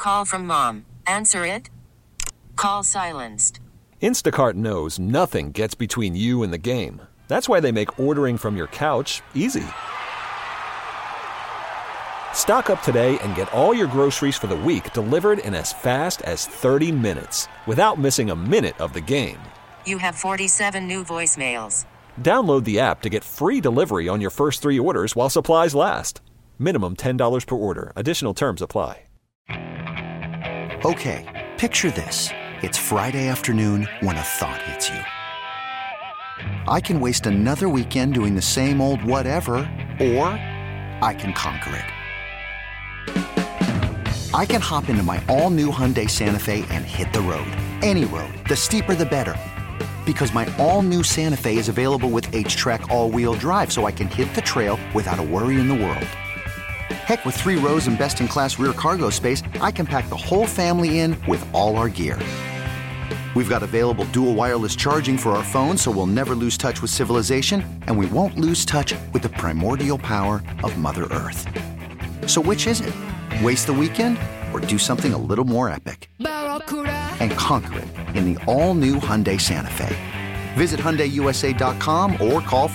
call from mom. Answer it. Call silenced. Instacart knows nothing gets between you and the game. That's why they make ordering from your couch easy. Stock up today and get all your groceries for the week delivered in as fast as 30 minutes without missing a minute of the game. You have 47 new voicemails. Download the app to get free delivery on your first 3 orders while supplies last. Minimum $10 per order. Additional terms apply. Okay, picture this. It's Friday afternoon when a thought hits you. I can waste another weekend doing the same old whatever, or I can conquer it. I can hop into my all-new Hyundai Santa Fe and hit the road. Any road. The steeper the better. Because my all-new Santa Fe is available with H-Track all-wheel drive, so I can hit the trail without a worry in the world. Heck, with 3 rows and best-in-class rear cargo space, I can pack the whole family in with all our gear. We've got available dual wireless charging for our phones, so we'll never lose touch with civilization, and we won't lose touch with the primordial power of Mother Earth. So which is it? Waste the weekend or do something a little more epic? And conquer it in the all-new Hyundai Santa Fe. Visit HyundaiUSA.com or call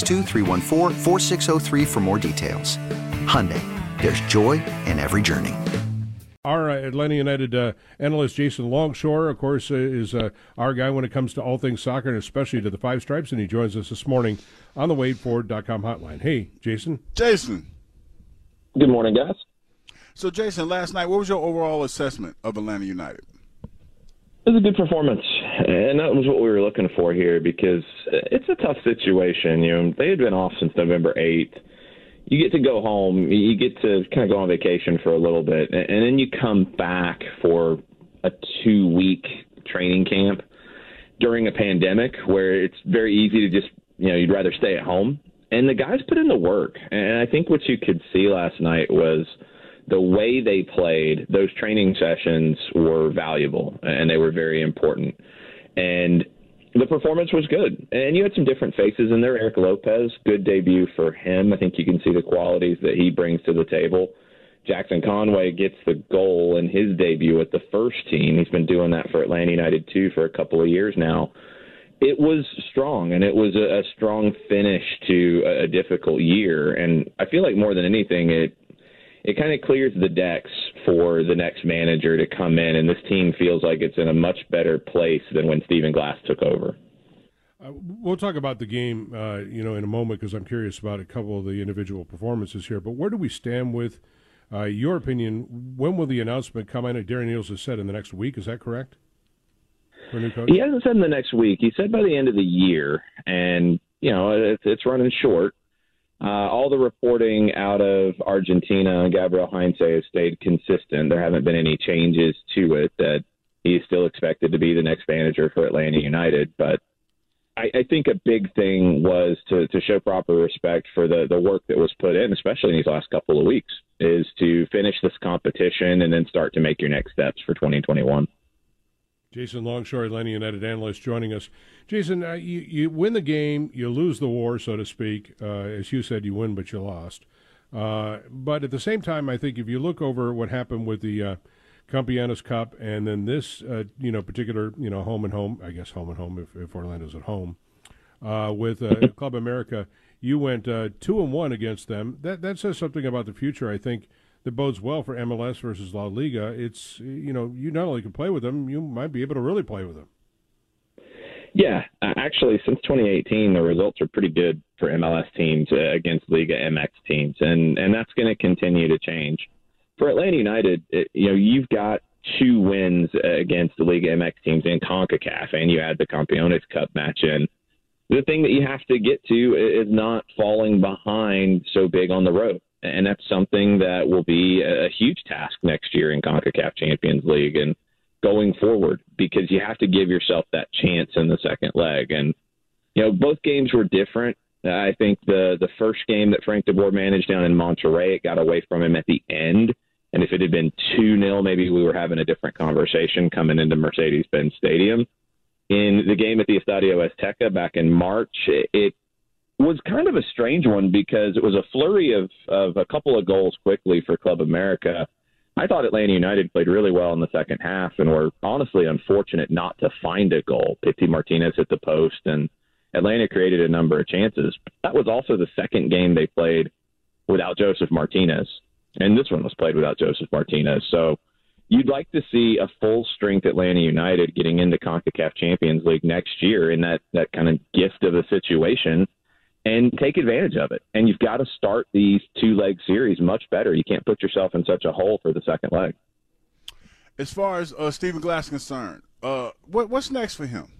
562-314-4603 for more details. Hyundai, there's joy in every journey. Our Atlanta United analyst Jason Longshore, of course, is our guy when it comes to all things soccer and especially to the Five Stripes, and he joins us this morning on the WadeFord.com hotline. Hey, Jason. Jason. Good morning, guys. So, Jason, last night, what was your overall assessment of Atlanta United? It was a good performance, and that was what we were looking for here because it's a tough situation. You know, they had been off since November 8th. You get to go home. You get to kind of go on vacation for a little bit, and then you come back for a 2-week training camp during a pandemic where it's very easy to just, you'd rather stay at home. And the guys put in the work, and I think what you could see last night was the way they played. Those training sessions were valuable, and they were very important. And the performance was good. And you had some different faces in there. Eric Lopez, good debut for him. I think you can see the qualities that he brings to the table. Jackson Conway gets the goal in his debut at the first team. He's been doing that for Atlanta United, too, for a couple of years now. It was strong, and it was a strong finish to a difficult year. And I feel like more than anything, it kind of clears the decks for the next manager to come in, and this team feels like it's in a much better place than when Stephen Glass took over. We'll talk about the game, in a moment because I'm curious about a couple of the individual performances here. But where do we stand with your opinion? When will the announcement come? I know Darren Eales has said in the next week. Is that correct? For a new coach? He hasn't said in the next week. He said by the end of the year, and it's running short. All the reporting out of Argentina, Gabriel Heinze has stayed consistent. There haven't been any changes to it, that he is still expected to be the next manager for Atlanta United. But I think a big thing was to show proper respect for the work that was put in, especially in these last couple of weeks, is to finish this competition and then start to make your next steps for 2021. Jason Longshore, Atlanta United analyst, joining us. Jason, you win the game, you lose the war, so to speak. As you said, you win, but you lost. But at the same time, I think if you look over what happened with the Campeones Cup and then this, particular, home and home, I guess home and home if Orlando's at home, with Club America, you went 2-1 against them. That says something about the future, I think, that bodes well for MLS versus La Liga. It's, you not only can play with them, you might be able to really play with them. Yeah, actually, since 2018, the results are pretty good for MLS teams against Liga MX teams, and that's going to continue to change. For Atlanta United, you've got 2 wins against the Liga MX teams in CONCACAF, and you add the Campeones Cup match in. The thing that you have to get to is not falling behind so big on the road. And that's something that will be a huge task next year in CONCACAF Champions League and going forward, because you have to give yourself that chance in the second leg. And, both games were different. I think the first game that Frank DeBoer managed down in Monterrey, it got away from him at the end. And if it had been 2-0, maybe we were having a different conversation coming into Mercedes-Benz Stadium. In the game at the Estadio Azteca back in March, it was kind of a strange one because it was a flurry of a couple of goals quickly for Club America. I thought Atlanta United played really well in the second half and were honestly unfortunate not to find a goal. Pity Martinez hit the post, and Atlanta created a number of chances. That was also the second game they played without Joseph Martinez, and this one was played without Joseph Martinez. So you'd like to see a full-strength Atlanta United getting into CONCACAF Champions League next year in that kind of gift of a situation and take advantage of it. And you've got to start these two-leg series much better. You can't put yourself in such a hole for the second leg. As far as Stephen Glass is concerned, what's next for him?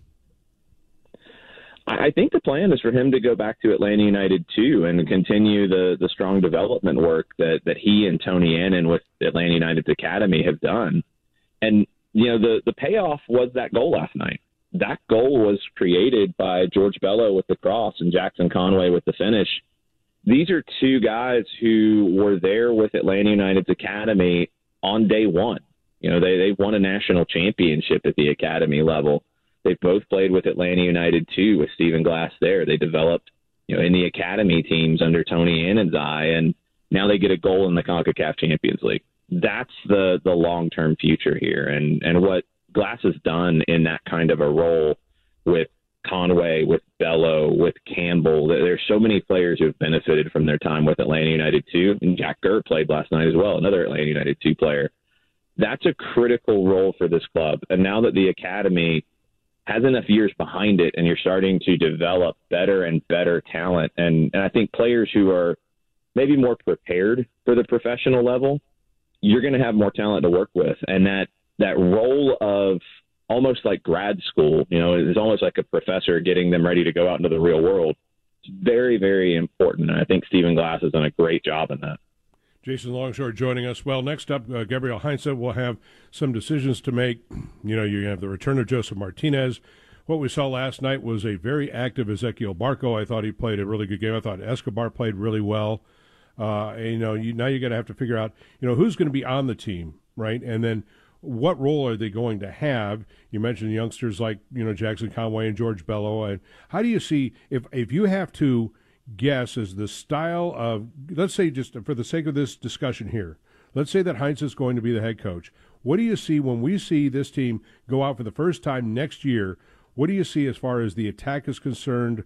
I think the plan is for him to go back to Atlanta United too and continue the strong development work that he and Tony Annan with Atlanta United's academy have done. And, the payoff was that goal last night. That goal was created by George Bello with the cross and Jackson Conway with the finish. These are two guys who were there with Atlanta United's academy on day one. They won a national championship at the academy level. They've both played with Atlanta United, too, with Stephen Glass there. They developed, in the academy teams under Tony Annan's eye, and now they get a goal in the CONCACAF Champions League. That's the long-term future here. And what Glass has done in that kind of a role with Conway, with Bello, with Campbell, there's so many players who have benefited from their time with Atlanta United, too. And Jack Gurt played last night as well, another Atlanta United 2 player. That's a critical role for this club. And now that the academy has enough years behind it and you're starting to develop better and better talent. And I think players who are maybe more prepared for the professional level, you're going to have more talent to work with. And that role of almost like grad school, is almost like a professor getting them ready to go out into the real world. It's very, very important. And I think Stephen Glass has done a great job in that. Jason Longshore joining us. Well, next up, Gabriel Heinze will have some decisions to make. You have the return of Joseph Martinez. What we saw last night was a very active Ezequiel Barco. I thought he played a really good game. I thought Escobar played really well. Now you're going to have to figure out, who's going to be on the team, right? And then what role are they going to have? You mentioned youngsters like, Jackson Conway and George Bello. And how do you see, if you have to guess as the style of, let's say, just for the sake of this discussion here, let's say that Heinze is going to be the head coach. What do you see when we see this team go out for the first time next year? What do you see as far as the attack is concerned?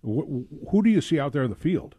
Who do you see out there in the field?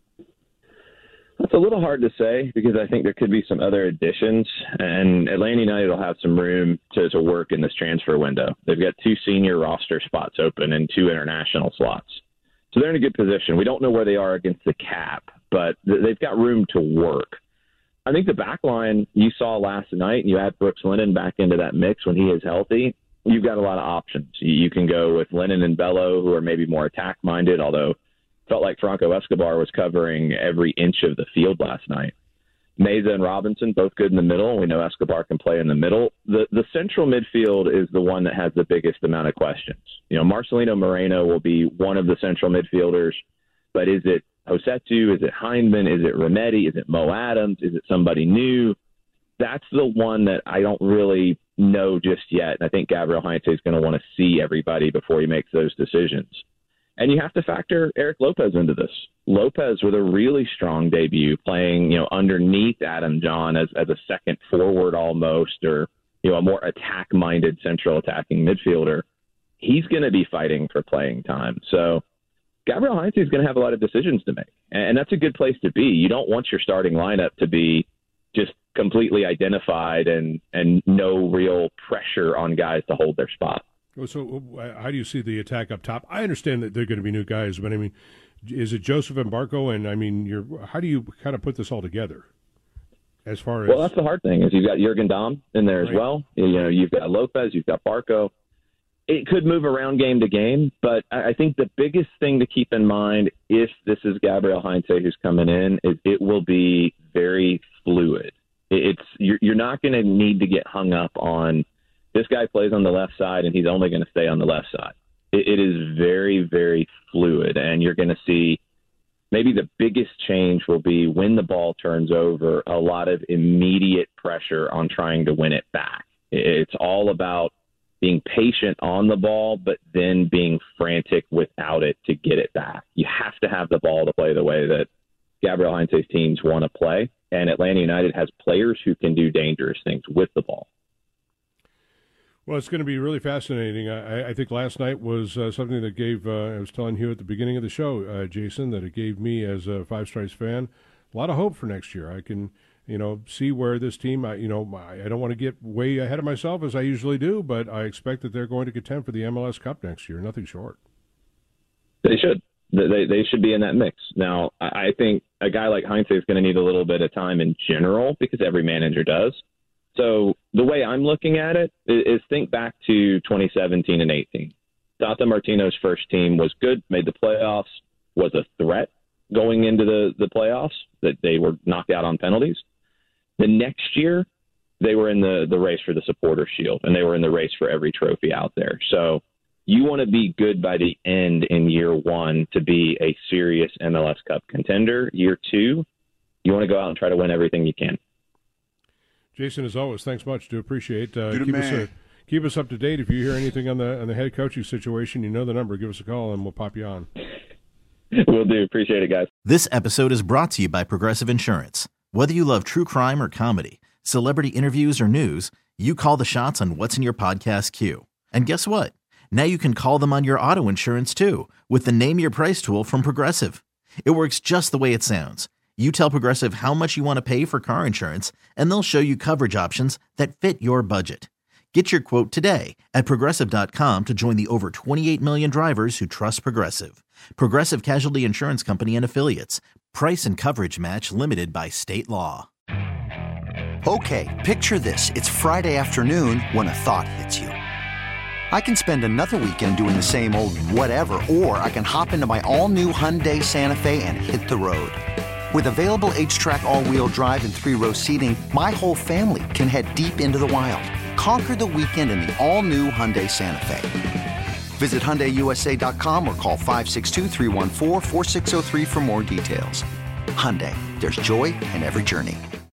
It's a little hard to say because I think there could be some other additions, and Atlanta United will have some room to work in this transfer window. They've got 2 senior roster spots open and 2 international slots. So they're in a good position. We don't know where they are against the cap, but they've got room to work. I think the back line you saw last night, and you add Brooks Lennon back into that mix when he is healthy, you've got a lot of options. You can go with Lennon and Bello, who are maybe more attack-minded, although it felt like Franco Escobar was covering every inch of the field last night. Meza and Robinson, both good in the middle. We know Escobar can play in the middle. The central midfield is the one that has the biggest amount of questions. Marcelino Moreno will be one of the central midfielders, but is it Josetu? Is it Hindman? Is it Remedi? Is it Mo Adams? Is it somebody new? That's the one that I don't really know just yet. And I think Gabriel Heinze is going to want to see everybody before he makes those decisions. And you have to factor Eric Lopez into this. Lopez with a really strong debut, playing, underneath Adam John as a second forward almost, or, a more attack-minded central attacking midfielder. He's going to be fighting for playing time. So Gabriel Heinze is going to have a lot of decisions to make. And that's a good place to be. You don't want your starting lineup to be just completely identified and no real pressure on guys to hold their spot. So how do you see the attack up top? I understand that they're going to be new guys, but is it Joseph and Barco? And how do you kind of put this all together? As far as, well, that's the hard thing is you've got Jurgen Damm in there as well. You've got Lopez, you've got Barco. It could move around game to game, but I think the biggest thing to keep in mind if this is Gabriel Heinze who's coming in is it will be very fluid. You're not going to need to get hung up on this guy plays on the left side and he's only going to stay on the left side. It is very, very fluid, and you're going to see maybe the biggest change will be when the ball turns over, a lot of immediate pressure on trying to win it back. It's all about being patient on the ball, but then being frantic without it to get it back. You have to have the ball to play the way that Gabriel Heinze's teams want to play. and Atlanta United has players who can do dangerous things with the ball. Well, it's going to be really fascinating. I think last night was something that gave, I was telling you at the beginning of the show, Jason, that it gave me as a Five Stripes fan a lot of hope for next year. I can, see where this team, I don't want to get way ahead of myself as I usually do, but I expect that they're going to contend for the MLS Cup next year, nothing short. They should. They should be in that mix. Now, I think a guy like Heinze is going to need a little bit of time in general because every manager does. So the way I'm looking at it is think back to 2017 and 18. Tata Martino's first team was good, made the playoffs, was a threat going into the playoffs, that they were knocked out on penalties. The next year, they were in the race for the Supporters' Shield, and they were in the race for every trophy out there. So you want to be good by the end in year one to be a serious MLS Cup contender. Year two, you want to go out and try to win everything you can. Jason, as always, thanks much. Do appreciate. Keep us up to date. If you hear anything on the head coaching situation, you know the number. Give us a call, and we'll pop you on. Will do. Appreciate it, guys. This episode is brought to you by Progressive Insurance. Whether you love true crime or comedy, celebrity interviews or news, you call the shots on what's in your podcast queue. And guess what? Now you can call them on your auto insurance, too, with the Name Your Price tool from Progressive. It works just the way it sounds. You tell Progressive how much you want to pay for car insurance, and they'll show you coverage options that fit your budget. Get your quote today at Progressive.com to join the over 28 million drivers who trust Progressive. Progressive Casualty Insurance Company and Affiliates. Price and coverage match limited by state law. Okay, picture this. It's Friday afternoon when a thought hits you. I can spend another weekend doing the same old whatever, or I can hop into my all-new Hyundai Santa Fe and hit the road. With available H-Track all-wheel drive and 3-row seating, my whole family can head deep into the wild. Conquer the weekend in the all-new Hyundai Santa Fe. Visit HyundaiUSA.com or call 562-314-4603 for more details. Hyundai, there's joy in every journey.